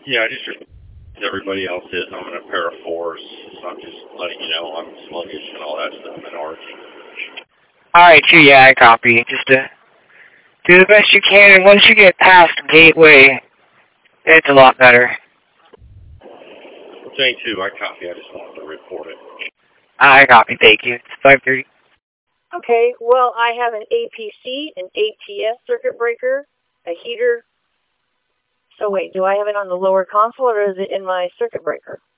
Yeah, just as everybody else is. I'm in a pair of fours, so I'm just letting you know I'm sluggish and all that stuff in orange. Alright, yeah, I copy. Just do the best you can, and once you get past Gateway, it's a lot better. Well, saying too, I copy. I just wanted to report it. I copy, thank you. It's 5:30. Okay, well, I have an APC, an ATS circuit breaker, a heater. So wait, do I have it on the lower console or is it in my circuit breaker?